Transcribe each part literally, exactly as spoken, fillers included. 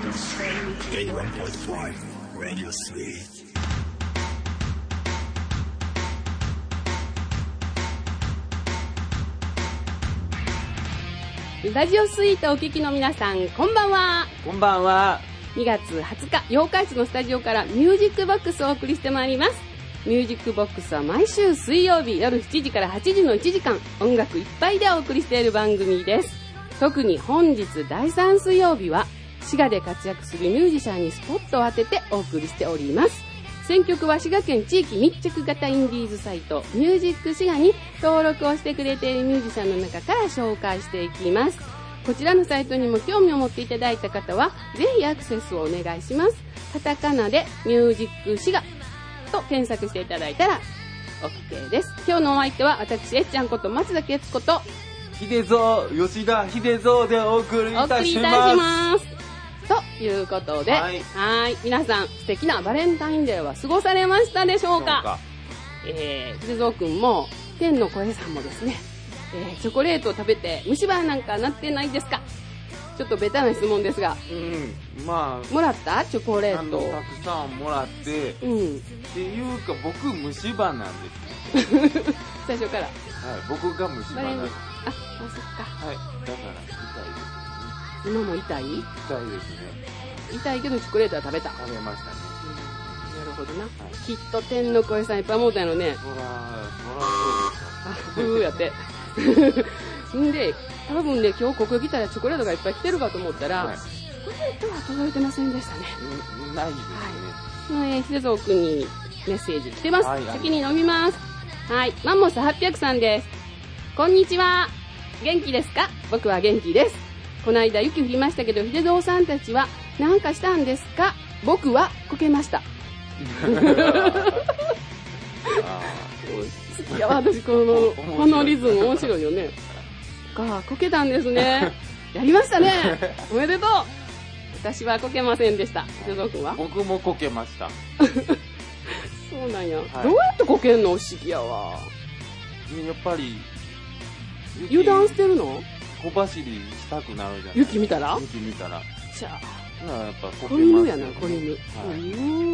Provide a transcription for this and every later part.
エイティワンポイントファイブ Radio Suite。 ラジオスイートお聞きの皆さん、こんばんは。 こんばんは。 にがつはつか、八日市のスタジオからミュージックボックスをお送りしてまいります。ミュージックボックスは毎週水曜日夜しちじからはちじのいちじかん、音楽いっぱいでお送りしている番組です。特に本日だいさん水曜日は、滋賀で活躍するミュージシャンにスポットを当ててお送りしております。選曲は滋賀県地域密着型インディーズサイトミュージック滋賀に登録をしてくれているミュージシャンの中から紹介していきます。こちらのサイトにも興味を持っていただいた方はぜひアクセスをお願いします。カタカナでミュージック滋賀と検索していただいたら OK です。今日のお相手は私えっちゃんこと松崎悦子と秀蔵吉田秀蔵でお送りいたします。お送りいたしますということで、はい、はい皆さん素敵なバレンタインデーは過ごされましたでしょうか。かえー、秀蔵くんも天の声さんもですね、えー、チョコレートを食べて虫歯なんかなってないですか。ちょっとベタな質問ですが、 うん、まあもらったチョコレートたくさんもらって、うん、っていうか僕虫歯なんですね最初から、はい、 僕が虫歯なんです。 あ、あ、そっか。 はい、だから痛いです。 今も痛い？痛いですね。 痛いけどチョコレートは食べた。 食べましたね。 うん、なるほどな。はい、きっと天の声さんいっぱいもうたのね。 そら、そらそうでしょ。 あ、ブーやって。んで、多分ね、今日ここ来たらチョコレートがいっぱい来てるかと思ったら、はい、チョコレートは届いてませんでしたね。 ないですね。 はい。えー、秀蔵くんにメッセージ来てます。はい、先に飲みます。はい。マンモスはっぴゃくさんです。こんにちは。元気ですか？僕は元気です。この間雪降りましたけど、秀蔵さんたちは何かしたんですか？僕はこけました。好きやわ、私この、このリズム面白いよね。か、こけたんですね。やりましたね。おめでとう。私はこけませんでした。秀蔵くんは？ 僕もこけました。 そうなんや、はい。どうやってこけんの？不思議やわ。 やっぱり、 油断してるの？ 小走りしたくなるじゃない。 雪見たら？ 雪見たら。 じゃあ。 ならやっぱこけます。 子犬やな、子犬。はい。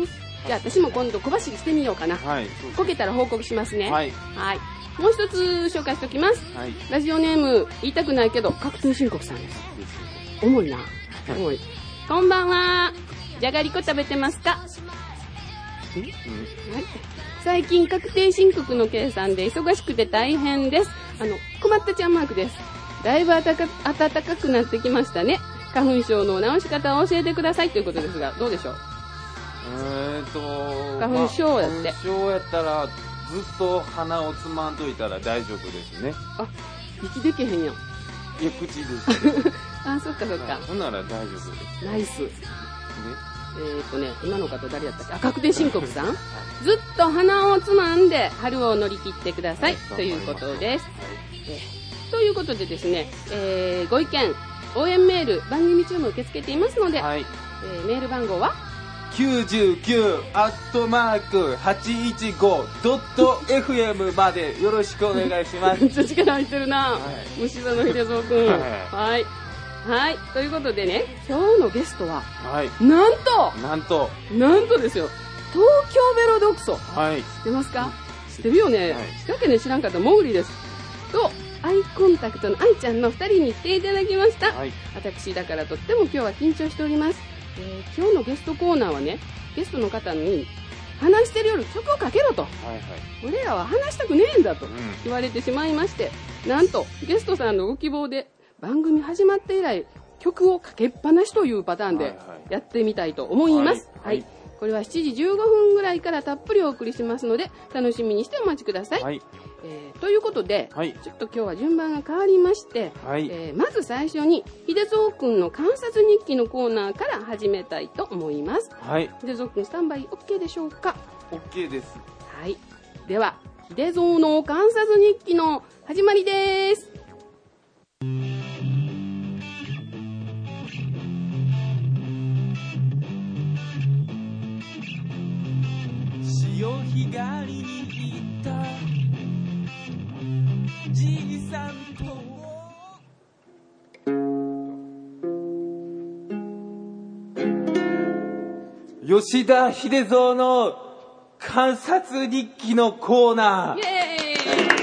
じゃあ私も今度小走りしてみようかな。はい。こけたら報告しますね。はい。はい。もう一つ紹介しておきます。はい。ラジオネーム言いたくないけど確定申告さんです。重いな。重い。こんばんは。じゃがりこ食べてますか？うん、はい。最近確定申告の計算で忙しくて大変です。あの困ったちゃんマークです。だいぶ暖か、暖かくなってきましたね。花粉症の治し方を教えてくださいということですが、どうでしょう？ えーと花粉症やって、まあ、 花粉症やったらずっと鼻をつまんといたら大丈夫ですね。 あ、息できへんやん。いや、 口ですあ、そっかそっか。 ほんなら大丈夫です。 ナイス。ね、えーとね、今の方誰やったっけ？あ、確定申告さん、はい、ずっと鼻をつまんで春を乗り切ってください、はい、ということです。はい、えー、ということでですね、えー、ご意見、応援メール、番組中も受け付けていますので、はい、えー、メール番号はきゅうじゅうきゅうアットマークはちいちごドットエフエム までよろしくお願いします。 めっちゃ力入ってるな、はい、虫歯の秀蔵くん。はい、はいはい、ということでね、今日のゲストは、はい、なんとなんとなんとですよ、東京ベロ毒素、はい、知ってますか？知ってるよね、はい、知ったけね知らんかったモグリですとアイコンタクトの愛ちゃんのふたりに来ていただきました、はい、私だからとっても今日は緊張しております。えー、今日のゲストコーナーはね、ゲストの方に話してるより曲をかけろと、はいはい、俺らは話したくねえんだと言われてしまいまして、うん、なんとゲストさんのご希望で番組始まって以来曲をかけっぱなしというパターンでやってみたいと思います。はい、はいはい、これはしちじじゅうごふんぐらいからたっぷりお送りしますので楽しみにしてお待ちください。はい、えー、ということで、はい、ちょっと今日は順番が変わりまして、はい、えー、まず最初に秀蔵くんの観察日記のコーナーから始めたいと思います。はい、秀蔵くんスタンバイ OK でしょうか？ OK です。 はい、では秀蔵の観察日記の始まりです。 潮干狩りに行ったじいさんと吉田秀蔵の観察日記のコーナー。 イエーイ。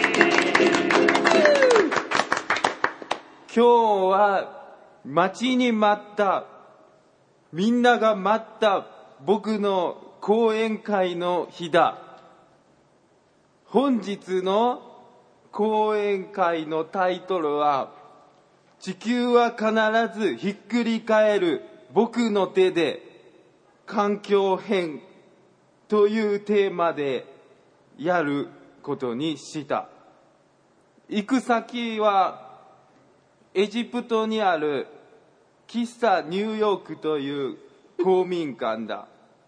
今日は待ちに待った、みんなが待った僕の講演会の日だ。本日の講演会のタイトルは、地球は必ずひっくり返る僕の手で環境変というテーマでやることにした。行く先はエジプトにある喫茶ニューヨークという公民館だ。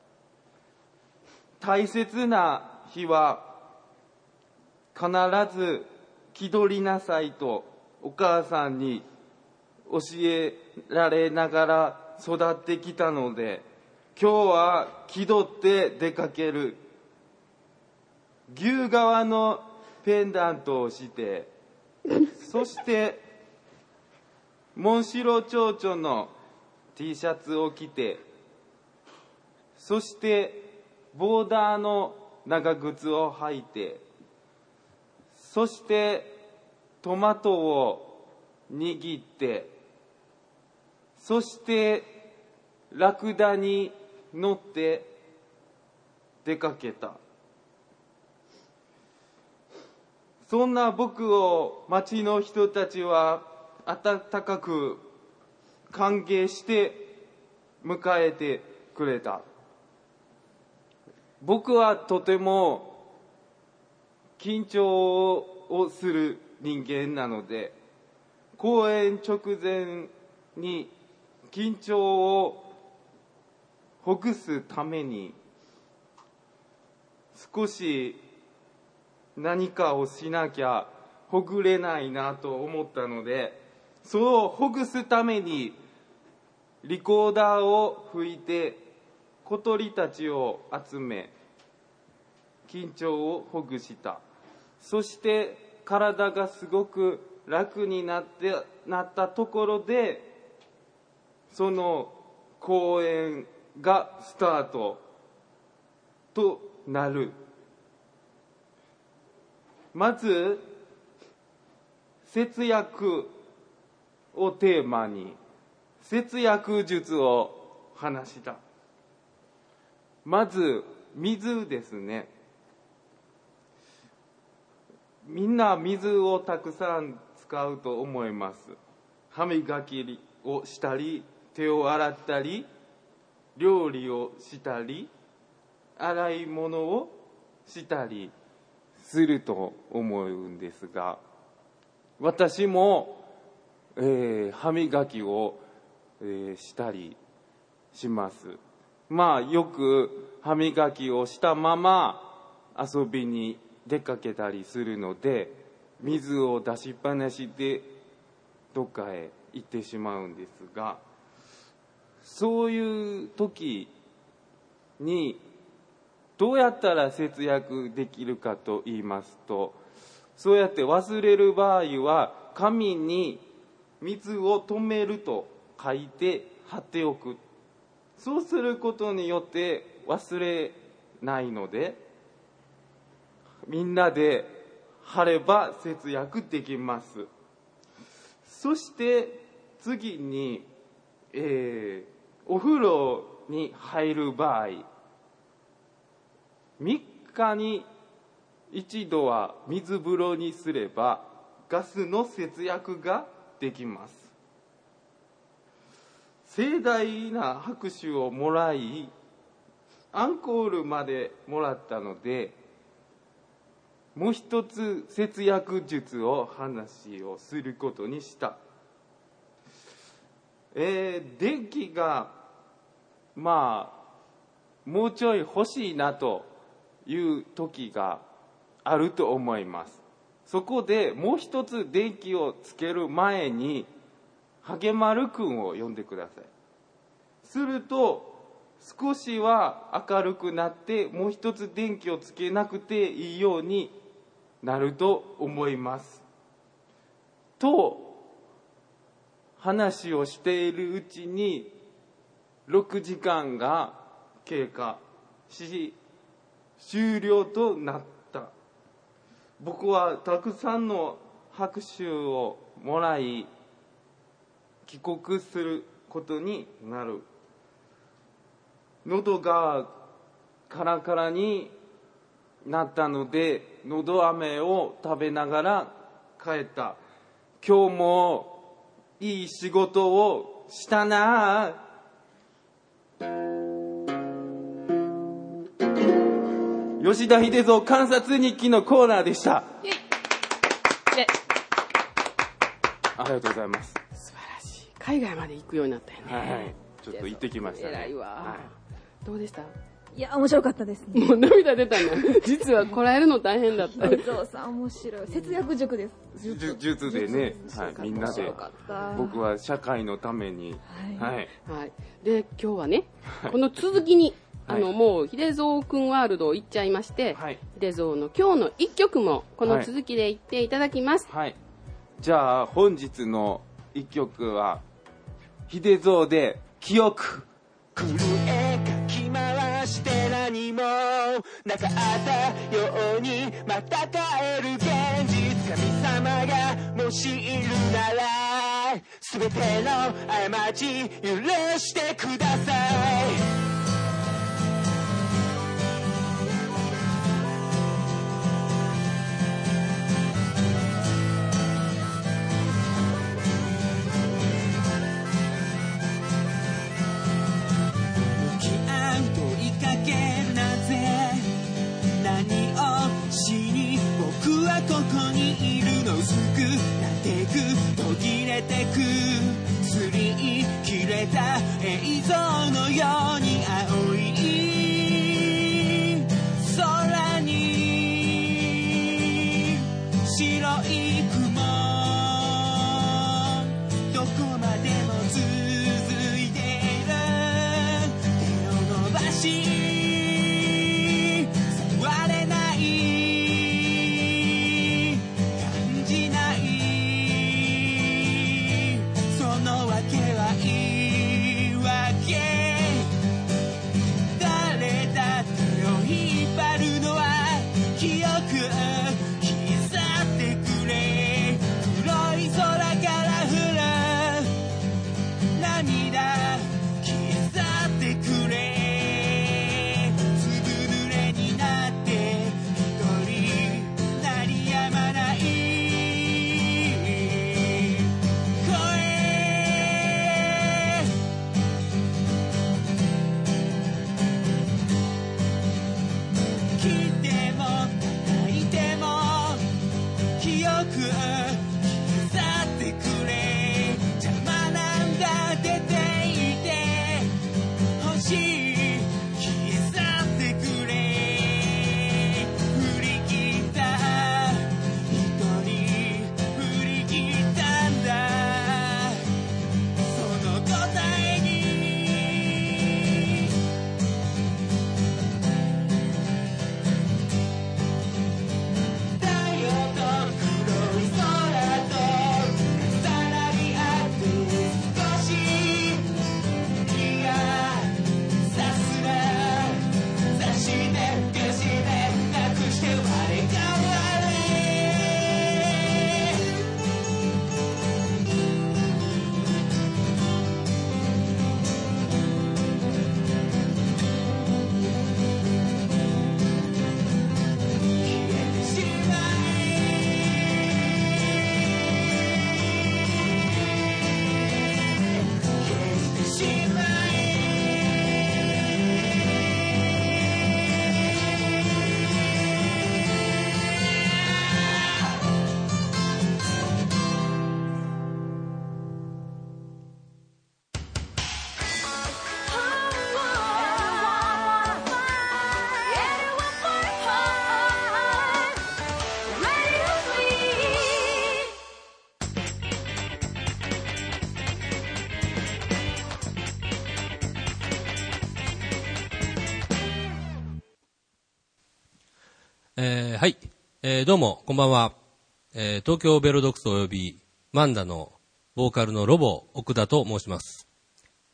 大切な日は必ず気取りなさいとお母さんに教えられながら育ってきたので、今日は気取って出かける。牛革のペンダントをしてそしてモンシロチョウチョの T シャツを着て、そしてボーダーの長靴を履いて、そしてトマトを握って、そしてラクダに乗って出かけた。そんな僕を町の人たちは温かく歓迎して迎えてくれた。僕はとても緊張をする人間なので、公演直前に緊張をほぐすために少し何かをしなきゃほぐれないなと思ったので、それをほぐすためにリコーダーを吹いて小鳥たちを集め緊張をほぐした。そして体がすごく楽になってなったところで、その公演がスタートとなる。まず節約をテーマに節約術を話した。まず水ですね。みんな水をたくさん使うと思います。歯磨きをしたり、手を洗ったり、料理をしたり、洗い物をしたりすると思うんですが、私も、えー、歯磨きを、えー、したりします。まあよく歯磨きをしたまま遊びに出かけたりするので、水を出しっぱなしでどっかへ行ってしまうんですが、そういう時にどうやったら節約できるかと言いますと、そうやって忘れる場合は紙に水を止めると書いて貼っておく。そうすることによって忘れないので、みんなで貼れば節約できます。そして次に、えー、お風呂に入る場合、みっかに一度は水風呂にすればガスの節約ができます。盛大な拍手をもらい、アンコールまでもらったので、もう一つ節約術を話をすることにした。えー、電気がまあもうちょい欲しいなという時があると思います。そこでもう一つ電気をつける前にはげまるくんを呼んでください。すると少しは明るくなって、もう一つ電気をつけなくていいようになると思います。と話をしているうちにろくじかんが経過し終了となった。僕はたくさんの拍手をもらい帰国することになる。喉がカラカラになったのでのど飴を食べながら帰った。今日もいい仕事をしたな。吉田秀蔵観察日記のコーナーでした。ありがとうございます。 素晴らしい。海外まで行くようになったよね。 はい、ちょっと行ってきましたね。 偉いわ、 はい、 どうでした？ いや面白かったですね。 もう涙出たんだ。実はこらえるの大変だった。 秀蔵さん面白い。節約塾です。 術でね、はい、みんなで僕は社会のために、 はい、 はいはい、で今日はね、この続きにあの、はい、もう秀蔵くんワールドを行っちゃいまして、はい、秀蔵の今日の一曲もこの続きで言っていただきます。 はいはい、じゃあ本日の一曲は秀蔵で記憶。 震えかき回して何もなかったようにまた帰る現実。神様がもしいるなら全ての過ち許してください。ここにいるの薄くなってく途切れてく擦り切れた映像のように青い空に白い雲どこまでも続いている。手を伸ばし触れないえー、はい、えー、どうもこんばんは、えー、東京ベロドックスおよびマンダのボーカルのロボ奥田と申します。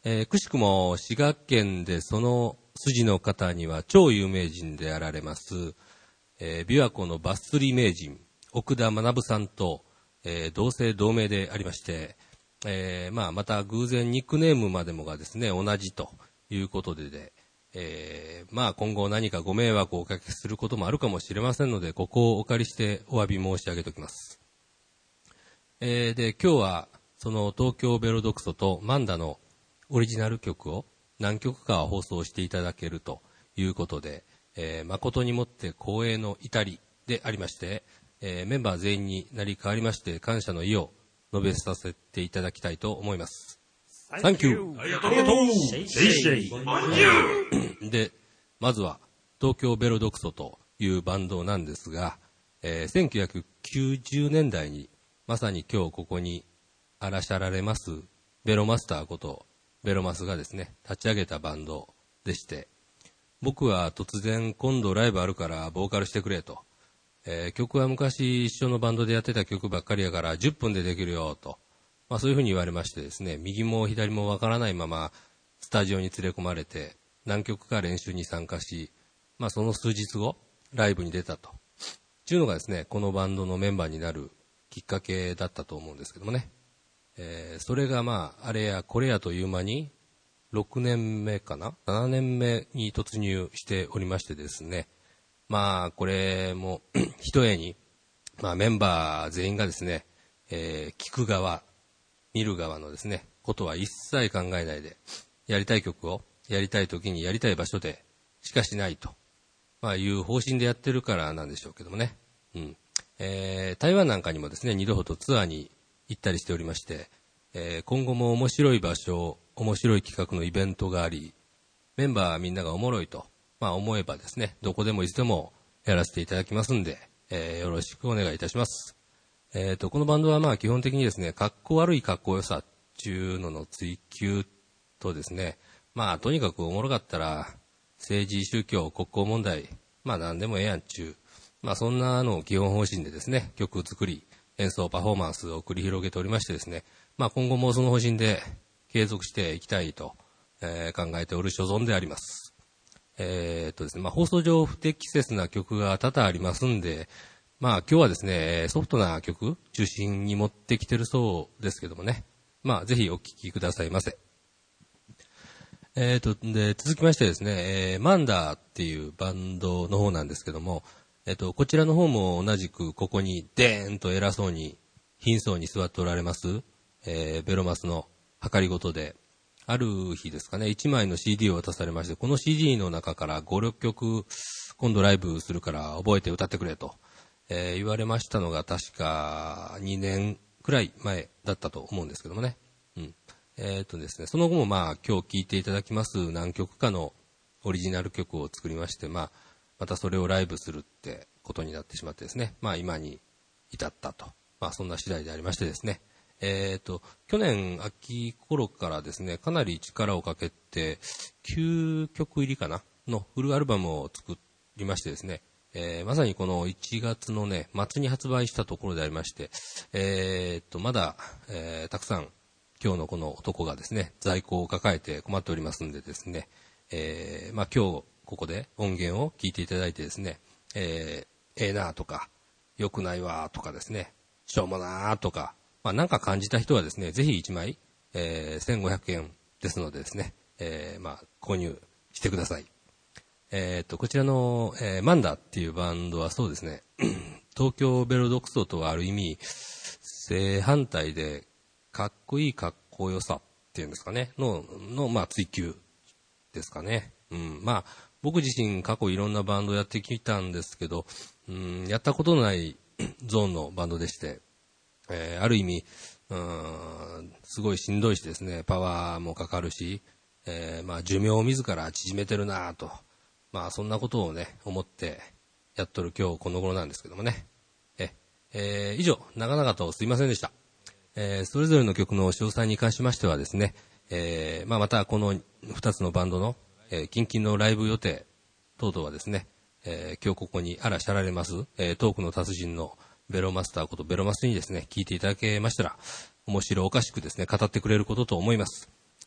えー、くしくも滋賀県でその筋の方には超有名人であられます、えー、琵琶湖のバス釣り名人奥田学さんと、えー、同姓同名でありまして、えーまあ、また偶然ニックネームまでもがですね同じということでで、えーまあ、今後何かご迷惑をおかけすることもあるかもしれませんので、ここをお借りしてお詫び申し上げておきます。えー、で今日はその東京ベロドクソとマンダのオリジナル曲を何曲か放送していただけるということで、えー、誠にもって光栄の至りでありまして、えー、メンバー全員になり変わりまして感謝の意を述べさせていただきたいと思います。サンキュー。 ありがとう。ありがとう。シェイシェイ。ボンジュー。で、まずは東京ベロドクソというバンドなんですが、えー、せんきゅうひゃくきゅうじゅうねんだいにまさに今日ここにあらしゃられますベロマスターことベロマスがですね立ち上げたバンドでして、僕は突然今度ライブあるからボーカルしてくれと、えー、曲は昔一緒のバンドでやってた曲ばっかりやからじゅっぷんでできるよと、まあ、そういうふうに言われましてですね、右も左もわからないままスタジオに連れ込まれて何曲か練習に参加し、まあ、その数日後ライブに出たとというのがですねこのバンドのメンバーになるきっかけだったと思うんですけどもね、えー、それがまああれやこれやという間にろくねんめかなななねんめに突入しておりましてですね、まあこれもひとえに、まあ、メンバー全員がですね、えー、聞く側見る側のですねことは一切考えないでやりたい曲をやりたい時にやりたい場所でしかしないと、まあ、いう方針でやってるからなんでしょうけどもね、うんえー、台湾なんかにもですねにどほどツアーに行ったりしておりまして、えー、今後も面白い場所面白い企画のイベントがあり、メンバーみんながおもろいと、まあ、思えばですねどこでもいつでもやらせていただきますんで、えー、よろしくお願いいたします。えー、とこのバンドはまあ基本的にですねかっこ悪いかっこよさっていうのの追求とですね、まあとにかくおもろかったら政治宗教国交問題まあ何でもええやんちゅう、まあそんなのを基本方針でですね曲作り演奏パフォーマンスを繰り広げておりましてですね、まあ今後もその方針で継続していきたいと、えー、考えておる所存であります。えー、っとですねまあ放送上不適切な曲が多々ありますんで、まあ今日はですねソフトな曲中心に持ってきてるそうですけどもね、まあぜひお聴きくださいませ。えーとで続きましてですね、えー、マンダーっていうバンドの方なんですけども、えーとこちらの方も同じくここにデーンと偉そうに貧相に座っておられます、えー、ベロマスの計りごとである日ですかねいちまいの シーディー を渡されまして、この シーディー の中からご、ろっきょく今度ライブするから覚えて歌ってくれと、えー、言われましたのが確かにねんくらい前だったと思うんですけどもね、うんえーとですね、その後もまあ今日聴いていただきます何曲かのオリジナル曲を作りまして、まあ、またそれをライブするってことになってしまってですね、まあ今に至ったと、まあそんな次第でありましてですね、えーと去年秋頃からですねかなり力をかけてきゅうきょく入りかなのフルアルバムを作りましてですね、えー、まさにこのいちがつのね末に発売したところでありまして、えーとまだ、えー、たくさん今日のこの男がですね在庫を抱えて困っておりますんでですね、えー、まあ今日ここで音源を聞いていただいてですね、えー、ええなとか良くないわとかですねしょうもなとか、まあなんか感じた人はですねぜひいちまい、えー、せんごひゃくえんですのでですね、えー、まあ購入してください。えー、とこちらの、えー、マンダっていうバンドはそうですね東京ベロドクソとはある意味正反対でかっこいいかっこよさっていうんですかねののまあ追求ですかね。うん、まあ僕自身過去いろんなバンドやってきたんですけど、うん、やったことのないゾーンのバンドでして、えー、ある意味うんすごいしんどいしですねパワーもかかるし、えー、まあ寿命を自ら縮めてるなと、まあそんなことをね思ってやっとる今日この頃なんですけどもね。え、えー、以上長々とすいませんでした。えー、それぞれの曲の詳細に関しましてはですね、えーまあ、またこのふたつのバンドの、えー、近々のライブ予定等々はですね、えー、今日ここにあらしゃられます、えー、トークの達人のベロマスターことベロマスにですね聞いていただけましたら面白おかしくですね語ってくれることと思います。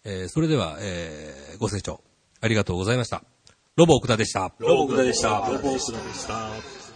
えー、それでは、えー、ご清聴ありがとうございました。ロボ奥田でした。 ロボ奥田でした。ロボ奥田でした。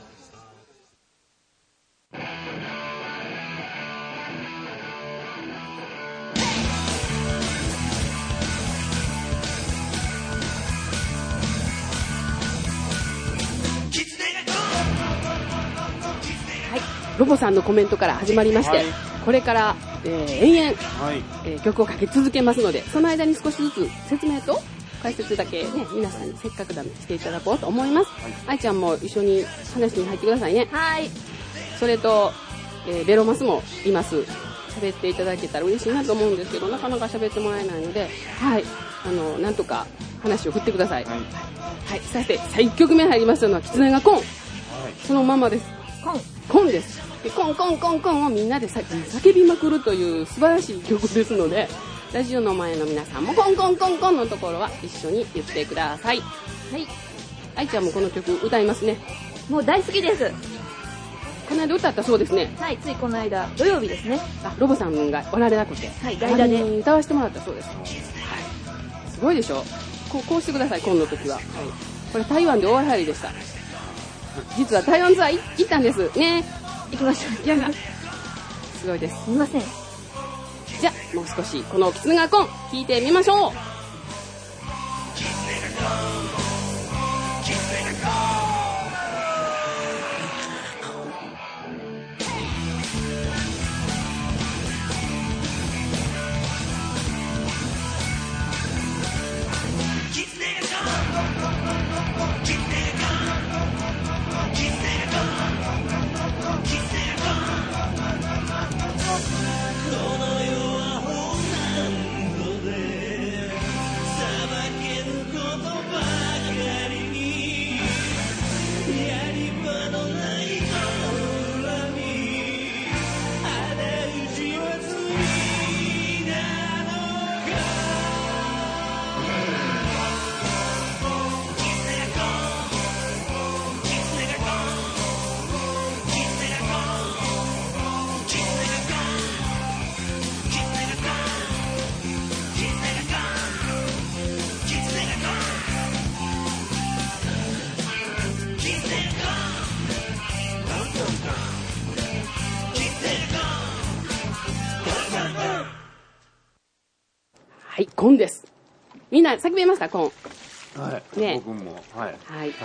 ロボさんのコメントから始まりまして、はい、これから、えー、延々、はいえー、曲をかけ続けますので、その間に少しずつ説明と解説だけね、皆さんにせっかくだしていただこうと思います。はい、愛ちゃんも一緒に話に入ってくださいね。 はい。 それと、えー、ベロマスもいます。喋っていただけたら嬉しいなと思うんですけど、なかなか喋ってもらえないので、はい、あの、なんとか話を振ってください。はい。はい、さて、さんきょくめ入りましたのは、キツネがコン。はい、そのままです。 コン。 コンです。でコンコンコンコンをみんなで叫びまくるという素晴らしい曲ですので、ラジオの前の皆さんもコンコンコンコンのところは一緒に言ってください。はい。愛ちゃんもこの曲歌いますね。 もう大好きです。 この間歌ったそうですね。 はい、ついこの間土曜日ですね。 あ、ロボさんがおられなくて、 はい、代打で歌わせてもらったそうです。はい。すごいでしょ。こうこうしてください。今の時は。はい。これ台湾で大流行りでした。実は台湾ツアー行ったんですね。 行きました。 すごいです。 すみません。 じゃあもう少しこのキツネがコン聞いてみましょう。はい、コンです。みんな叫びましたコン。 はい。ね。僕も。はい。 はい。はい、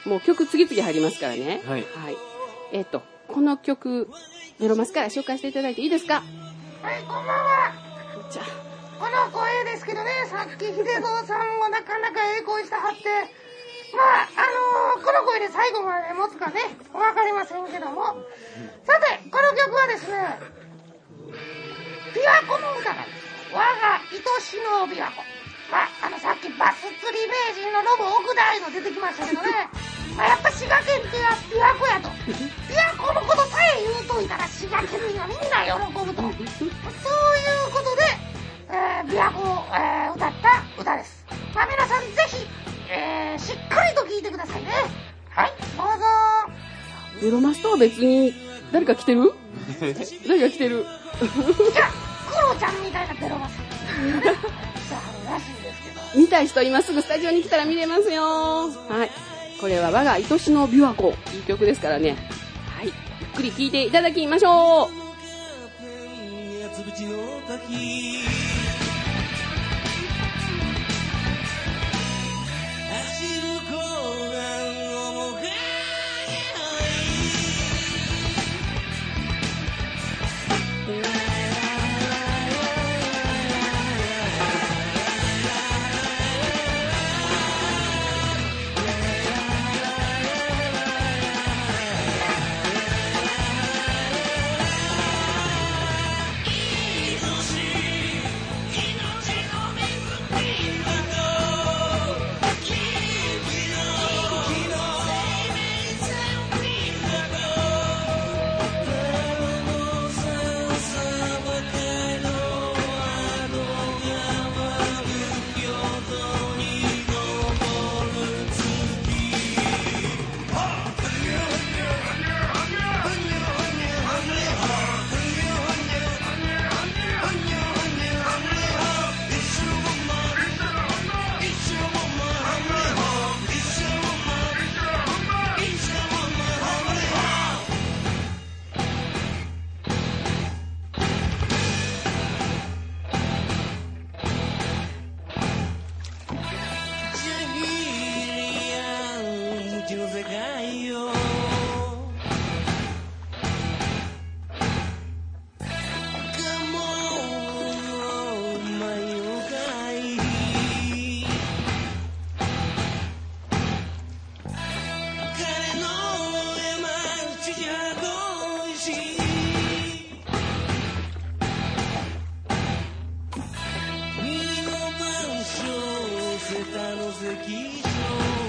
もう曲次々入りますからね。はい。はい。えっと、この曲、メロマスから紹介していただいていいですか？ はい、こんばんは。 じゃあ。 この声ですけどね、さっき秀蔵さんもなかなかええ声してはって、まあ、あのー、この声で最後まで持つかね、わかりませんけども。さて、この曲はですね、琵琶湖の歌なんです。我が愛しの琵琶湖。まあ、あのさっきバス釣り名人のロボ奥田愛の出てきましたけどね、まあ、やっぱ滋賀県っていうのは琵琶湖やと。琵琶湖のことさえ言うといたら滋賀県民はみんな喜ぶと。そういうことで、えー、琵琶湖を、えー、歌った歌です。まあ皆さんぜひ、えー、しっかりと聴いてくださいね。はい、どうぞ。 メロマスとは別に誰か来てる？誰か来てる？ じゃあクロちゃんみたいなベロマスらしいですけど、 見たい人今すぐスタジオに来たら見れますよ。はい、これは我が愛しの琵琶湖、いい曲ですからね。はい、ゆっくり聴いていただきましょう。 せたの席上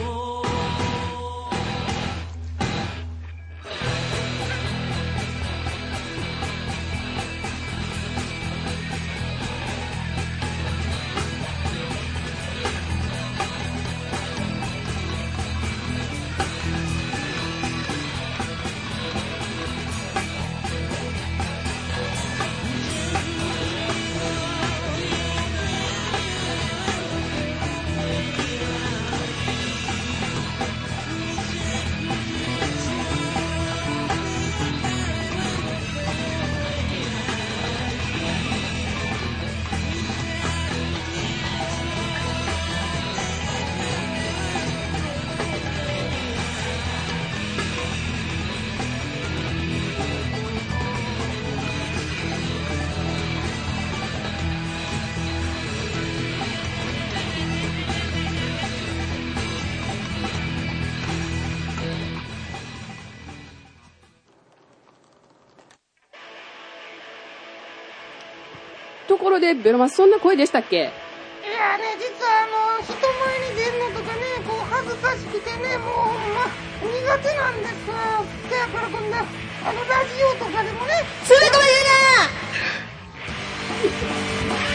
ところでベロマスそんな声でしたっけ？ いやね、実はあの人前に出るのとかね、こう恥ずかしくてね、もうほんま苦手なんですわ。せやからこんなあのラジオとかでもね、 つべこべ言うな。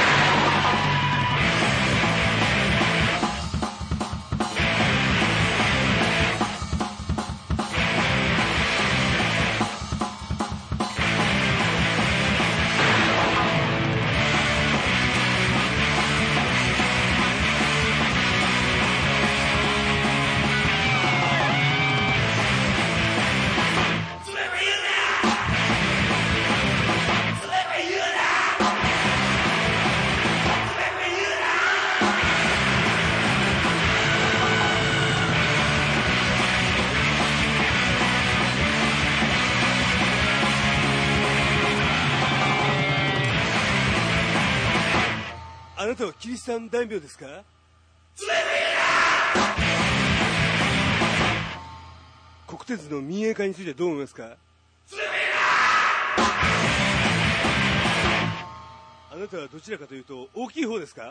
あなたはキリシタン大名ですか？国鉄の民営化についてどう思いますか？あなたはどちらかというと大きい方ですか？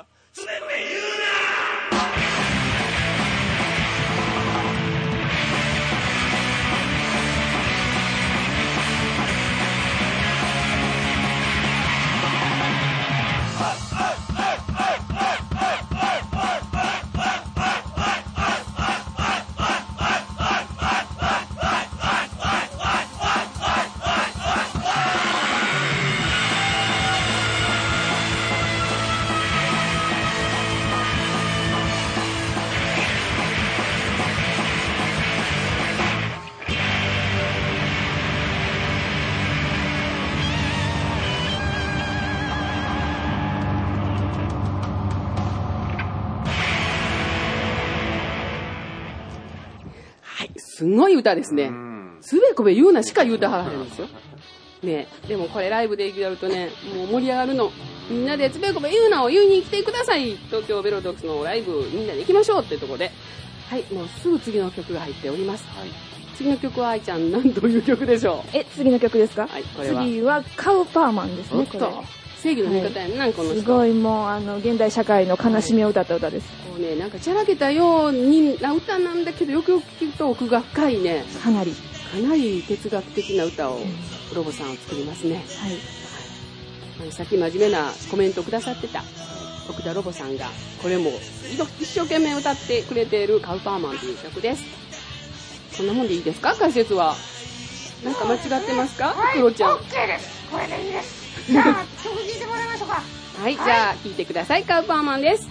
すごい歌ですね。つべこべ言うなしか言うたはらへんんですよ。ね、でもこれライブでやるとね、もう盛り上がるの。みんなでつべこべ言うなを言いに来てください。東京ベロドックスのライブみんなで行きましょうってところで。はい、もうすぐ次の曲が入っております。はい、次の曲は愛ちゃん何という曲でしょう？ え、次の曲ですか？ はい、これは次はカウパーマンですね。これ正義の味方やんな、はい、この人。 すごいもうあの現代社会の悲しみを歌った歌です。 はい、こうね、なんかちゃらけたようにな歌なんだけど、よくよく聞くと奥が深いね。 かなりかなり哲学的な歌を、うん、ロボさんは作りますね。はい。はい、さっき真面目なコメントをくださってた奥田ロボさんが、これも一生懸命歌ってくれているカウパーマンという曲です。こんなもんでいいですか？解説は。なんか間違ってますか？クロちゃん。 オッケーです。これでいいです。じゃあ曲聴いてもらいましょうか。 はい、じゃあ聴いてください。カウパーマンです。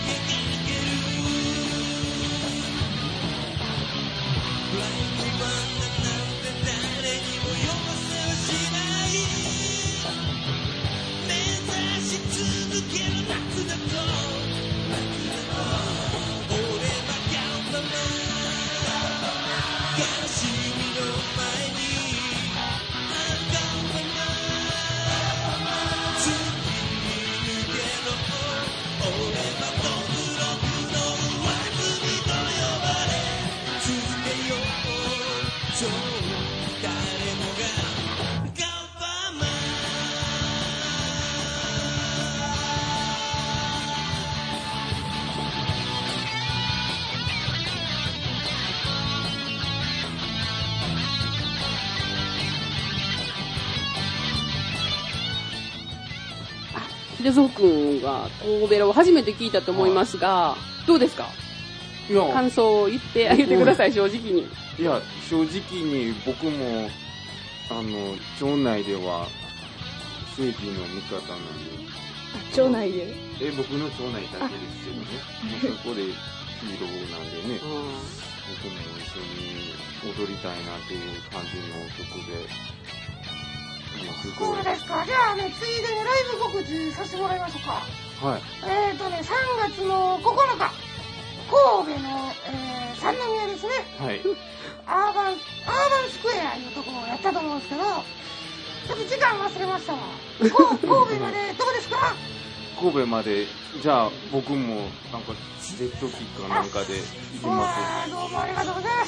Right 秀蔵くんがトーベロを初めて聞いたと思いますが、どうですか？ いや、 感想を言ってあげてください、正直に。 いや、正直に僕も、あの、町内では、正義の味方なんで。 町内で？ え、僕の町内だけですけどね。そこでヒーローなんでね、僕も一緒に踊りたいなっていう感じの曲で。 そうですか。じゃあね、ついでにライブ告知させてもらいましょうか。 はい。 えーとね、さんがつのここのか、神戸の、えー、三宮ですね。 はい。 アーバン、アーバンスクエアいうところをやったと思うんですけど、ちょっと時間忘れましたわ。こ神戸までどうですか？ 神戸まで、じゃあ僕もなんかジェット機かなんかで行きます。 どうもありがとうございます。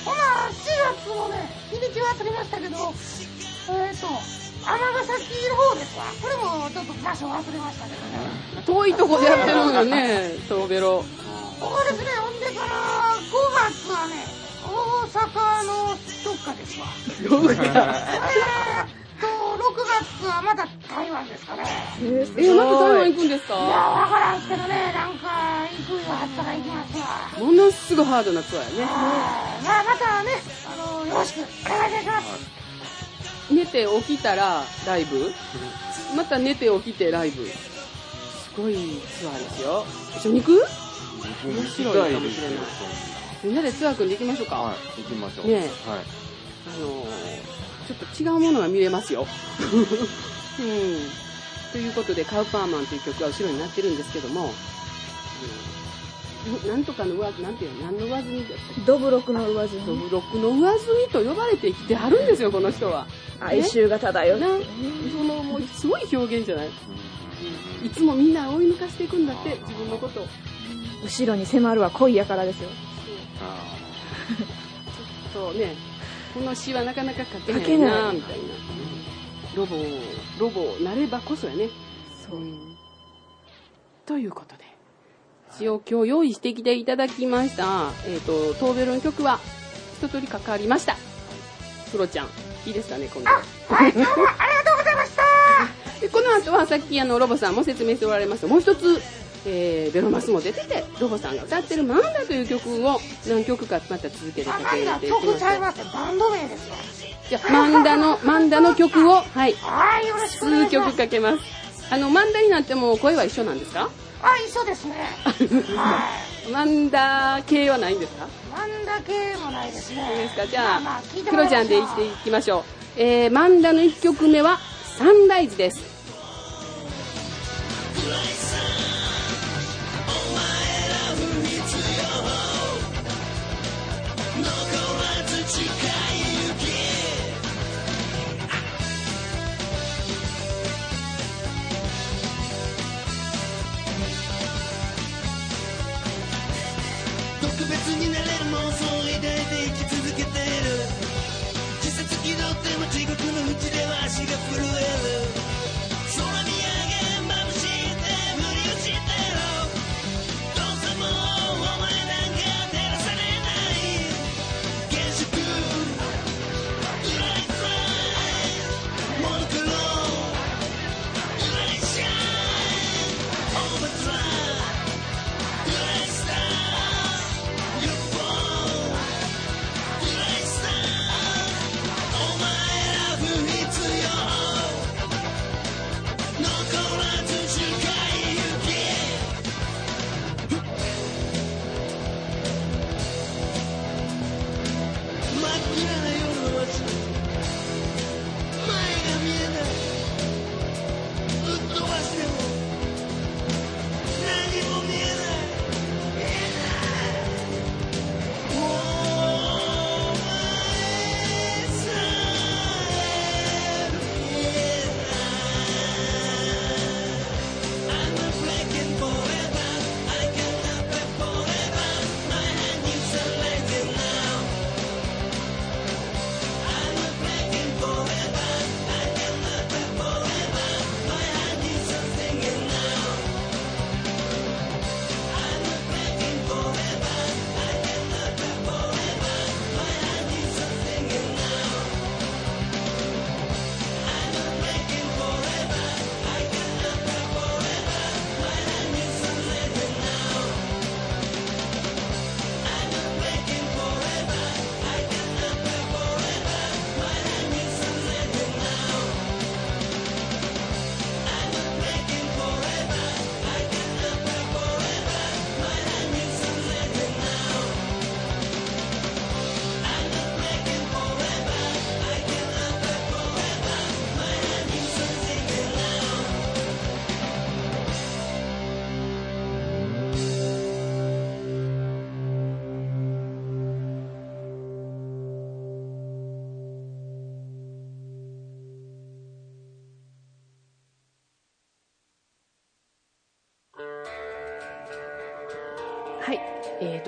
ほな、しがつのね、日にち忘れましたけど、えーと、尼崎の方ですわ。これもちょっと場所忘れましたけどね。 遠いとこでやってるのよね、トーベロ。 ここですね、ほんでからごがつはね、大阪のどっかですわ。 どっか。 えーと、ろくがつはまた台湾ですかね。 えー、また台湾行くんですか？ いや、わからんすけどね、なんか行くよはったら行きますわ。 ものすごいハードなツアーやね。 まあ、またね、あの、よろしくお願いいたします。 寝て起きたらライブ、また寝て起きてライブ。すごいツアーですよ。一緒に行く？面白いかもしれない。みんなでツアー組んで行きましょうか。 はい、行きましょう。 ねえ、 はい。 あのー、ちょっと違うものが見れますよ。うん。ということで、カウパーマンという曲は後ろになってるんですけども、うん、なんとかの上積み、なんていうの、何の上積みですか？ ドブロクの上積み。 ドブロクの上積みと呼ばれてきてはるんですよ、この人は。 哀愁が漂う。 ね、そのもうすごい表現じゃない？いつもみんな追い抜かしていくんだって、自分のことを。 後ろに迫るは恋やからですよ。 ちょっとね、この詩はなかなか書けないなみたいな。ロボロボなればこそやね。そう。ということで、詩を今日用意してきていただきました。えっとトーベロの曲は一通りかかりました。クロちゃん、いいですかね、今度。 あ、はい、どうもありがとうございました。 でこの後はさっきあのロボさんも説明しておられました。もう一つ。えー、ベロマスも出てて、ロボさんが歌ってるマンダという曲を何曲かまた続けてかけていきましょう。 曲ちゃいますよ、バンド名ですよ。 じゃあマンダのマンダの曲をはい、 はい、よろしくお願いします。 数曲かけます。あのマンダになっても声は一緒なんですか？ あ、一緒ですね。 はい。マンダ系はないんですか？ マンダ系もないですね。 そうですか。じゃあ、 まあまあクロちゃんでいっていきましょう。えー、マンダのいっきょくめはサンライズです。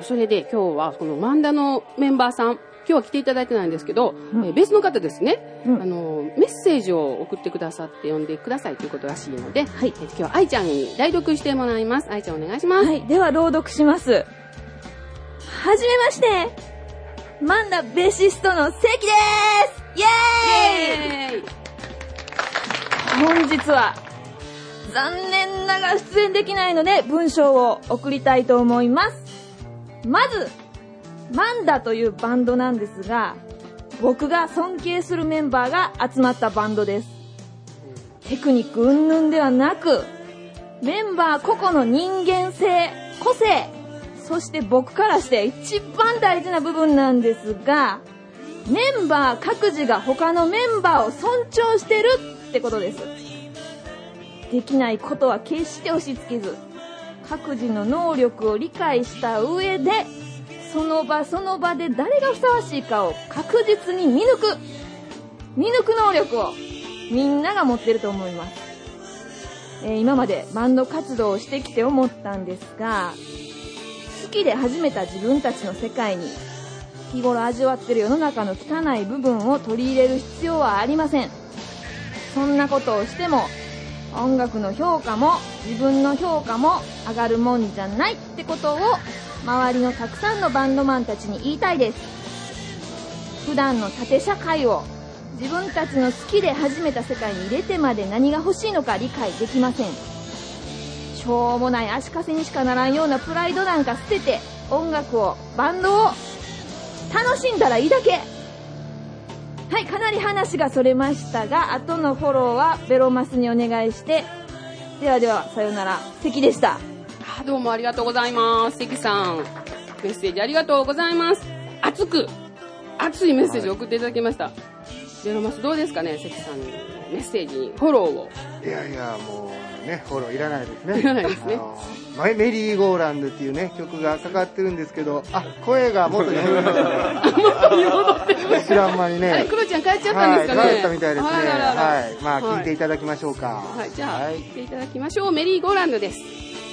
とそれで今日はこのマンダのメンバーさん、今日は来ていただいてないんですけど、うん、えー、別の方ですね、うん、あのメッセージを送ってくださって呼んでくださいということらしいので、はい、えー、今日は愛ちゃんに代読してもらいます。愛ちゃんお願いします。 はい、では朗読します。はじめまして、マンダベーシストの関です。イエーイ、イエーイ。本日は残念ながら出演できないので文章を送りたいと思います。まずマンダというバンドなんですが、僕が尊敬するメンバーが集まったバンドです。テクニック云々ではなく、メンバー個々の人間性、個性、そして僕からして一番大事な部分なんですが、メンバー各自が他のメンバーを尊重してるってことです。できないことは決して押し付けず、各自の能力を理解した上で、その場その場で誰がふさわしいかを確実に見抜く見抜く能力をみんなが持ってると思います。えー、今までバンド活動をしてきて思ったんですが、好きで始めた自分たちの世界に日頃味わってる世の中の汚い部分を取り入れる必要はありません。そんなことをしても音楽の評価も自分の評価も上がるもんじゃないってことを周りのたくさんのバンドマンたちに言いたいです。普段の縦社会を自分たちの好きで始めた世界に入れてまで何が欲しいのか理解できません。しょうもない足かせにしかならんようなプライドなんか捨てて、音楽をバンドを楽しんだらいいだけ。はい、かなり話がそれましたが、後のフォローはベロマスにお願いして、ではではさようなら。関でした。 どうもありがとうございます。関さん、メッセージありがとうございます。熱く熱いメッセージを送っていただきました。はい、ベロマスどうですかね、関さんのメッセージにフォローを。 いやいや、もうね、フォローいらないですね。 いらないですね。 あのメリーゴーランドっていうね曲がかかってるんですけど、あ、声が元に戻ってる。 元に戻ってる。 知らん間にね。 クロちゃん帰っちゃったんですかね。 はい、帰ったみたいですね。はい、まあ聞いていただきましょうか。 はい、じゃあ、はい、聞いていただきましょう。メリーゴーランドです。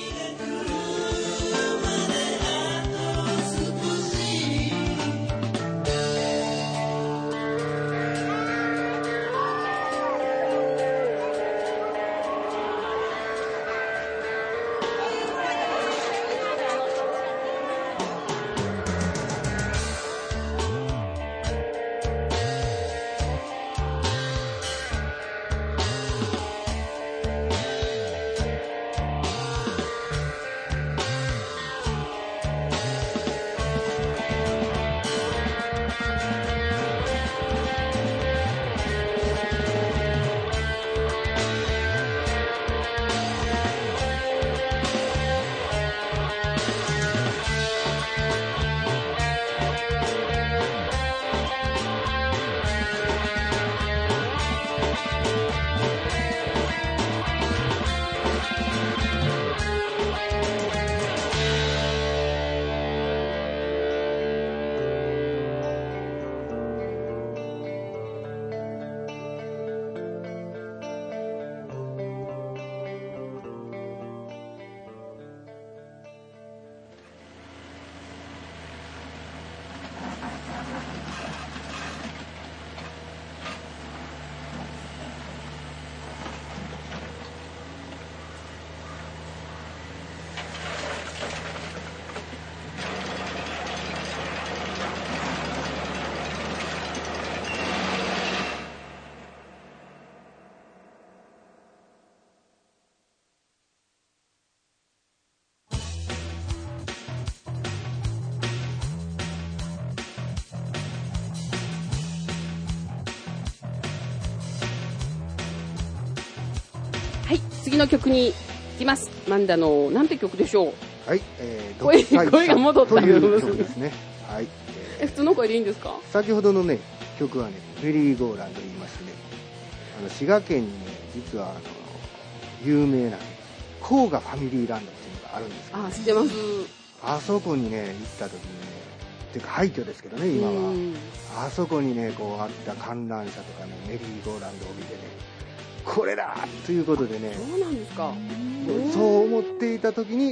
次の曲に行きます。マンダのなんて曲でしょう。 はい、えー、 声, 声が戻ったという曲ですね。はい、 えー、普通の声でいいんですか。 先ほどのね曲はねメリーゴーランドと言いましてね、あの滋賀県にね実はあの有名な、ね、甲賀ファミリーランドっていうのがあるんですけど、ね、 あ、知ってます。 あそこにね行った時にね、っていうか廃墟ですけどね今は、あそこにねこうあった観覧車とかねメリーゴーランドを見てね、これだということでね、 そうなんですか。 そう思っていた時に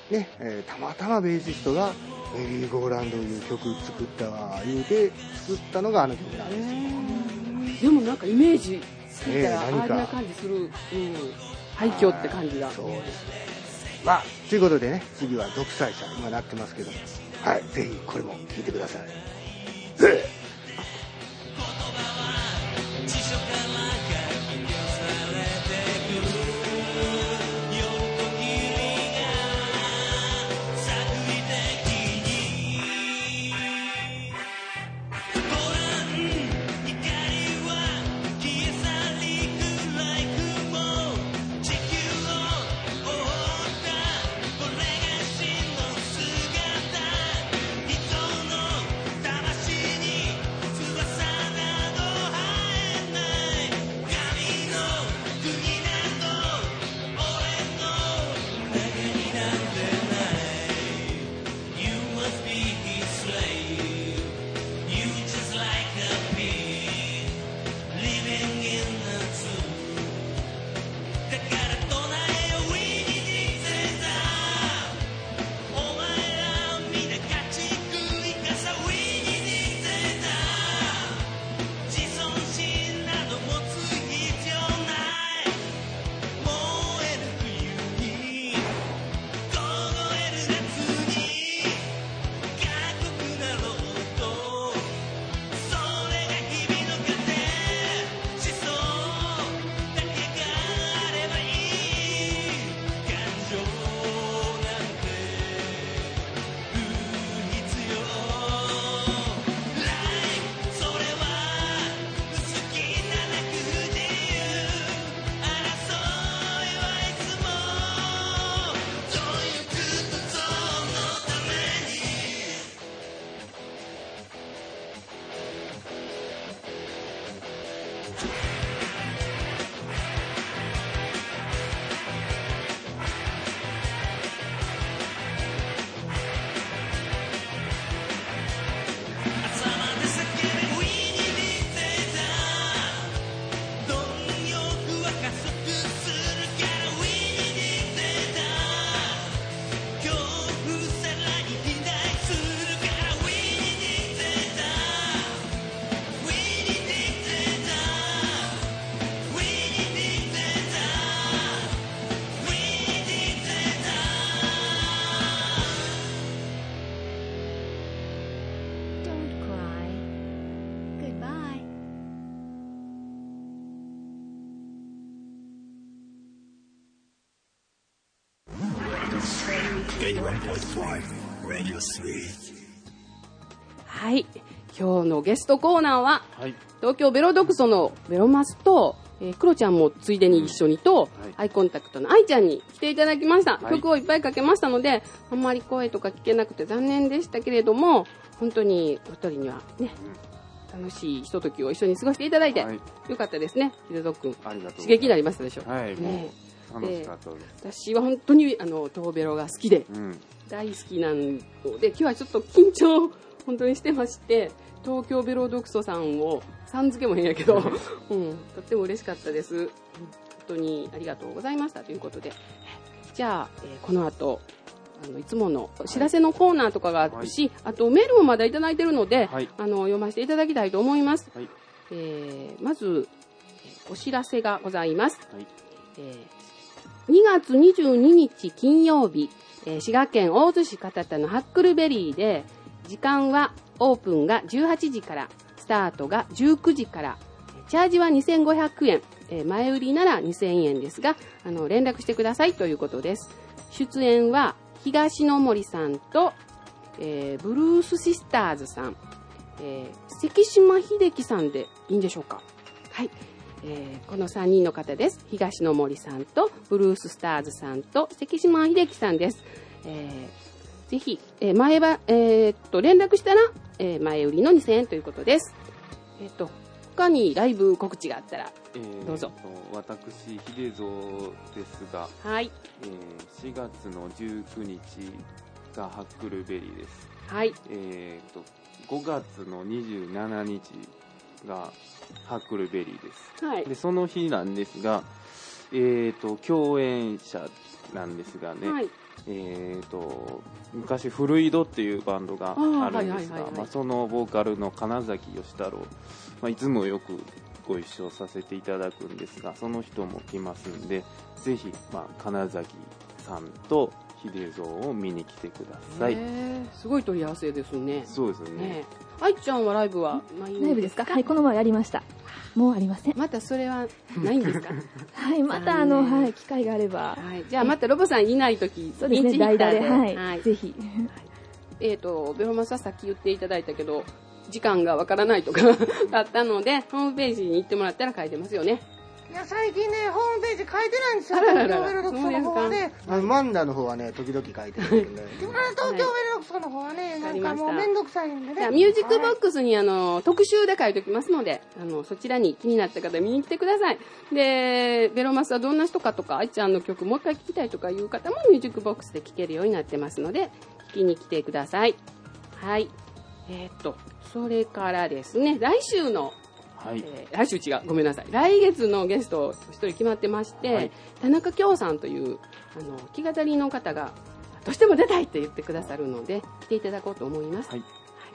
ね、えー、たまたまベーシストがメリーゴーランドいう曲作ったわ言うて作ったのがあの曲なんですよ。 でもなんかイメージ聞いたら、 えー、何かあんな感じする、うん、廃墟って感じが。 そうですね。まあということでね、次は独裁者今なってますけども、はい、ぜひこれも聴いてください。 はい、今日のゲストコーナーは、はい、東京ベロドクソのベロマスと、えー、クロちゃんもついでに一緒にと、うんはい、アイコンタクトの愛ちゃんに来ていただきました、はい、曲をいっぱいかけましたので、あんまり声とか聞けなくて残念でしたけれども、本当にお一人にはね、うん、楽しいひとときを一緒に過ごしていただいて、はい、よかったですね。秀人君、刺激になりましたでしょう。はい、ね、 楽しかったです。 私は本当にあの東ベロが好きで、うん、大好きなので、今日はちょっと緊張本当にしてまして、東京ベロドクソさんをさん付けも変やけど、うん、とっても嬉しかったです。本当にありがとうございましたということで、じゃあ、えー、この後あのいつものお知らせのコーナーとかがあるし、はい、あとメールもまだいただいているので、はい、あの読ませていただきたいと思います。はい、えー、まずお知らせがございます。はい、えー、にがつにじゅうににち金曜日、えー、滋賀県大津市片田のハックルベリーで、時間はオープンがじゅうはちじから、スタートがじゅうくじから、チャージはにせんごひゃくえん、えー、前売りならにせんえんですが、あの連絡してくださいということです。出演は東野森さんと、えー、ブルースシスターズさん、えー、関島秀樹さんでいいんでしょうか。はい、えー、このさんにんの方です。東野森さんとブルーススターズさんと関島秀樹さんです。えー、ぜひ、えー、前は、えー、っと連絡したら、えー、前売りのにせんえんということです。えー、っと他にライブ告知があったらどうぞ。 えー、私秀蔵ですが、はい、えー、しがつのじゅうくにちがハックルベリーです。はい、えー、とごがつのにじゅうしちにちがハックルベリーです。はい、でその日なんですが、えー、と共演者なんですがね、はい、 えーと昔フルイドっていうバンドがあるんですが、まあ、そのボーカルの金崎義太郎、まあ、いつもよくご一緒させていただくんですが、その人も来ますんで、ぜひ、まあ、金崎さんと秀蔵を見に来てください。 すごい取り合わせですね。 そうですね。 ね、愛ちゃんはライブはライブですか？はい、この前やりました。もうありません。 またそれはないんですか？ はい、またあの、はい、機会があれば。 はい、じゃあまたロボさんいないとき、 そうですね、代打で、はい、はい、ぜひ。 えっと、ベロマスはさっき言っていただいたけど、時間がわからないとかあったので、ホームページに行ってもらったら書いてますよね。 いや、最近ね、ホームページ書いてないんですよ。東京ベルドクソの方はね。 あの、マンダの方はね、時々書いてるんで。 東京ベルドクソの方はね、なんかもうめんどくさいんでね。 ミュージックボックスにあの、特集で書いておきますので、あの、そちらに気になった方見に来てください。で、ベロマスはどんな人かとか、愛ちゃんの曲もう一回聴きたいとかいう方もミュージックボックスで聴けるようになってますので、聴きに来てください。はい。えー、っと、それからですね、来週のはい、えー、来週違うごめんなさい来月のゲスト一人決まってまして、はい、田中京さんというあの弾き語りの方がどうしても出たいって言ってくださるので来ていただこうと思います、はいはい、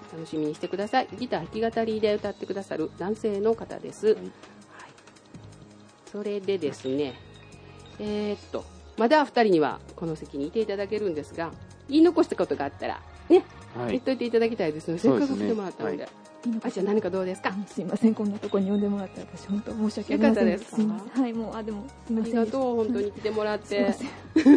楽しみにしてください。ギター弾き語りで歌ってくださる男性の方です、はいはい、それでですねえー、っとまだふたりにはこの席にいていただけるんですが言い残したことがあったらね、はい、言っといていただきたいですね。せっかく来てもらったので、あちゃん何かどうですか？ すいません、こんなとこに呼んでもらって私本当申し訳ありません。よかったです。すいません。はい、もうあでもすみません。 ありがとう本当に来てもらって。すいません。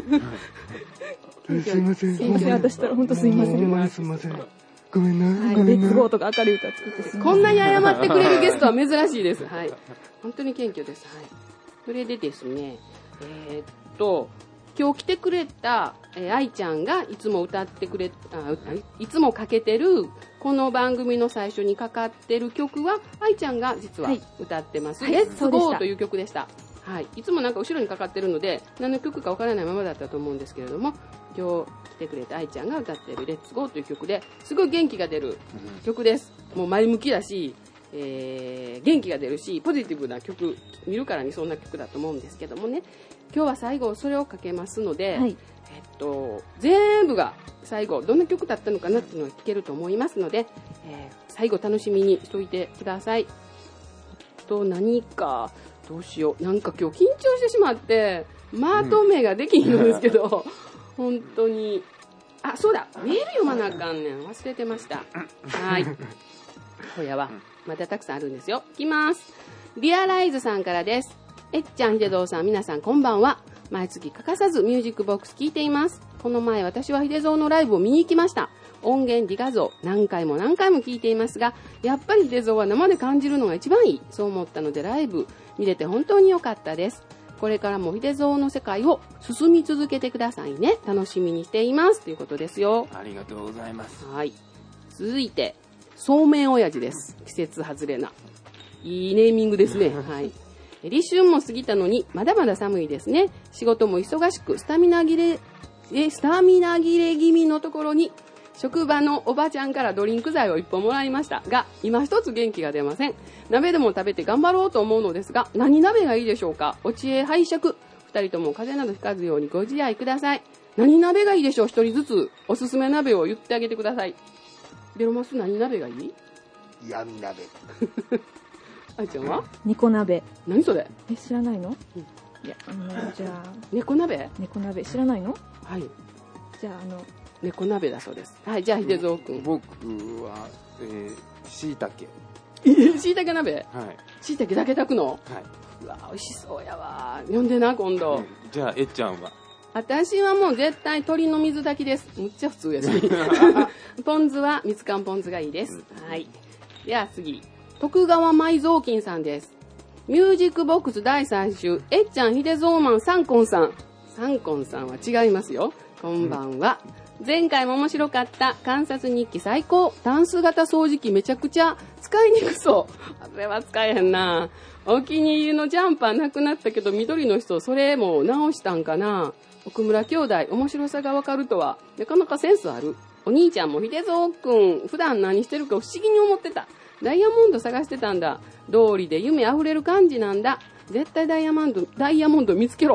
すいません。 すいません。私ったら本当すいません。 ほんまにすいません。ごめんな。 はい、レッツゴーとか明るい歌作ってすみません。 こんなに謝ってくれるゲストは珍しいです。はい。本当に謙虚です。はい。それでですね、えー、っと。今日来てくれた、えー、愛ちゃんがいつも歌ってくれあいつもかけてるこの番組の最初にかかってる曲は愛ちゃんが実は歌ってます、はい、レッツゴーという曲でした。はい、いつもなんか後ろにかかってるので何の曲かわからないままだったと思うんですけれども、今日来てくれた愛ちゃんが歌ってるレッツゴーという曲ですごい元気が出る曲です。もう前向きだし、えー、元気が出るしポジティブな曲、見るからにそんな曲だと思うんですけどもね、今日は最後それをかけますので、はい、えっと、全部が最後どんな曲だったのかなっていうのが聞けると思いますので、えー、最後楽しみにしといてください。と何かどうしよう、なんか今日緊張してしまってまとめができんのですけど、うん、本当にあそうだメール読まなあかんねん、忘れてました。はい今夜はまだたくさんあるんですよ。いきます。リアライズさんからです。えっちゃん、秀蔵さん、皆さんこんばんは。毎月欠かさずミュージックボックス聞いています。この前私は秀蔵のライブを見に行きました。音源、リ画像、何回も何回も聞いていますが、やっぱり秀蔵は生で感じるのが一番いい。そう思ったのでライブ見れて本当に良かったです。これからも秀蔵の世界を進み続けてくださいね。楽しみにしています。ということですよ。 ありがとうございます。 はい。続いて、そうめん親父です。季節外れな。いいネーミングですね。はい。立春も過ぎたのにまだまだ寒いですね。仕事も忙しくスタミナ切れえスタミナ切れ気味のところに職場のおばちゃんからドリンク剤をいっぽんもらいましたが、今一つ元気が出ません。鍋でも食べて頑張ろうと思うのですが、何鍋がいいでしょうか。お知恵拝借。二人とも風邪などひかずようにご自愛ください。何鍋がいいでしょう。一人ずつおすすめ鍋を言ってあげてください。ベロマス、何鍋がいい？ 闇鍋。 あいちゃんは猫鍋。 何それ？ え、知らないの？うん、いや、あのじゃあ猫鍋？ 猫鍋知らないの？ はい。 じゃああの猫鍋だそうです。はい、じゃあ秀蔵くん。 僕はえー、しいたけ。 しいたけ鍋？はい。しいたけだけ炊くの？はい。うわ、美味しそうやわ。呼んでな今度。 えー、じゃあえっちゃんは？ 私はもう絶対鶏の水炊きです。むっちゃ普通やし。ポン酢は蜜柑ポン酢がいいです。はい。では次。徳川埋蔵金さんです。ミュージックボックスだいさん週、えっちゃん、ひでぞうマン、サンコンさん。サンコンさんは違いますよ。こんばんは。うん、前回も面白かった。観察日記最高。タンス型掃除機めちゃくちゃ使いにくそう。あれは使えへんな。お気に入りのジャンパーなくなったけど、緑の人、それも直したんかな。奥村兄弟、面白さがわかるとは、なかなかセンスある。お兄ちゃんもひでぞうくん、普段何してるか不思議に思ってた。ダイヤモンド探してたんだ。道理で夢あふれる感じなんだ。絶対ダイヤモンド、ダイヤモンド見つけろ。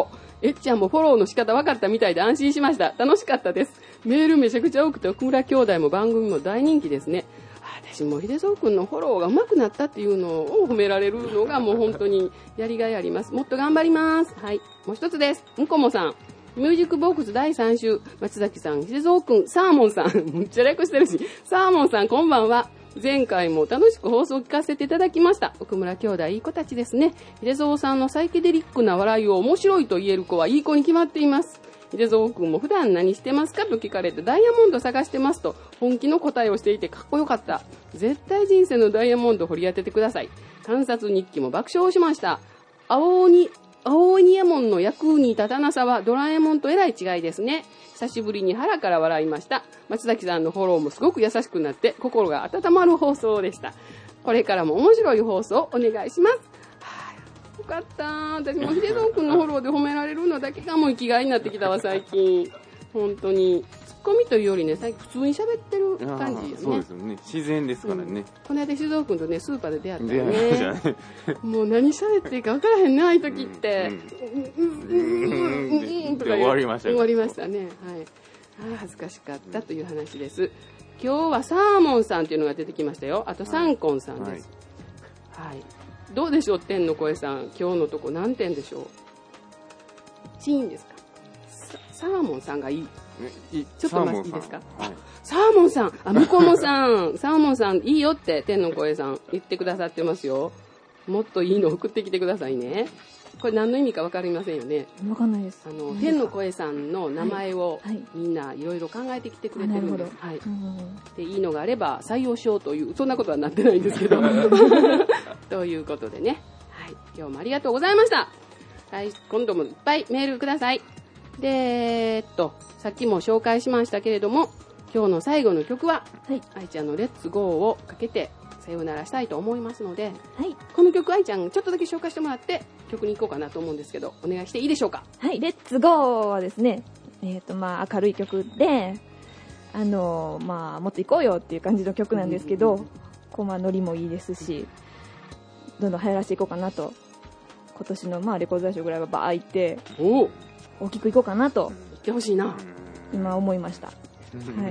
えっちゃんもフォローの仕方分かったみたいで安心しました。楽しかったです。メールめちゃくちゃ多くて、奥村兄弟も番組も大人気ですね。私も秀蔵くんのフォローが上手くなったっていうのを褒められるのがもう本当にやりがいあります。もっと頑張ります。はい。もう一つです。んこもさん。ミュージックボックスだいさん週、松崎さん、秀蔵くん、サーモンさん、むっちゃ略してるし、サーモンさんこんばんは。前回も楽しく放送を聞かせていただきました。奥村兄弟いい子たちですね。秀蔵さんのサイケデリックな笑いを面白いと言える子はいい子に決まっています。秀蔵くんも普段何してますかと聞かれてダイヤモンド探してますと本気の答えをしていてかっこよかった。絶対人生のダイヤモンドを掘り当ててください。観察日記も爆笑しました。青鬼青鬼エモンの役に立たなさはドラえもんとえらい違いですね。久しぶりに腹から笑いました。松崎さんのフォローもすごく優しくなって心が温まる放送でした。これからも面白い放送お願いします。はあ、よかった。私も秀蔵くんのフォローで褒められるのだけがもう生きがいになってきたわ最近。本当にツッコミというよりね、最近普通に喋ってる感じよね。 そうですよね。自然ですからね。うん、 この間静岡君とねスーパーで出会ったよね。もう何喋っていいか分からへんね、ああいう時って。うんうんうんうんとか終わりましたね。 終わりましたね。はい。あ、恥ずかしかったという話です。今日はサーモンさんというのが出てきましたよ。あとサンコンさんです。はい。はい、どうでしょう、天の声さん。今日のとこ何点でしょう。チーンですか。サーモンさんがいい。ちょっと待っていいですか。はい、サーモンさん、あ、向こうもさん、サーモンさんいいよって天の声さん言ってくださってますよ。もっといいの送ってきてくださいね。これ何の意味か分かりませんよね。 分かんないです。 あの天の声さんの名前を、はいはい、みんないろいろ考えてきてくれてるんです。はい。でいいのがあれば採用しようというそんなことはなってないんですけど。ということでね。はい。今日もありがとうございました。はい。今度もいっぱいメールください。で、えっと、さっきも紹介しましたけれども、今日の最後の曲は、はい、愛ちゃんのレッツゴーをかけてさようならしたいと思いますので、はい、この曲愛ちゃんちょっとだけ紹介してもらって曲に行こうかなと思うんですけど、お願いしていいでしょうか。 はい、レッツゴーはですね、えっと、まあ、明るい曲で、あの、まあ、もっと行こうよっていう感じの曲なんですけど、うんうんうん、こう、まあ、ノリもいいですし、どんどん流行らせていこうかなと、今年の、まあ、レコード大賞ぐらいはバー行って、お大きくいこうかなと言ってほしいな今思いました。はい、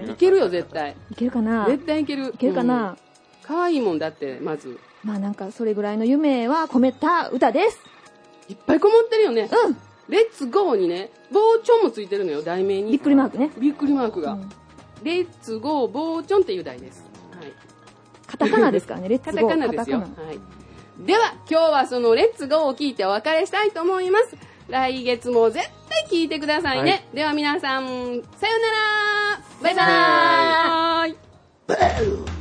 いけるよ絶対。 いけるかな。 絶対いける。 いけるかな。 可、うん、愛いもんだってまず。 まあなんかそれぐらいの夢は込めた歌です。 いっぱいこもってるよね。 うん。 レッツゴーにね、ボーチョンもついてるのよ題名に。 びっくりマークね。 びっくりマークが。うん、レッツゴーボーチョンっていう題です。はい。 カタカナですからね。レッツゴー。 カタカナですよ。はい。では今日はそのレッツゴーを聞いてお別れしたいと思います。来月も絶対聞いてくださいね。はい、では皆さん、さようなら。バイバーイ。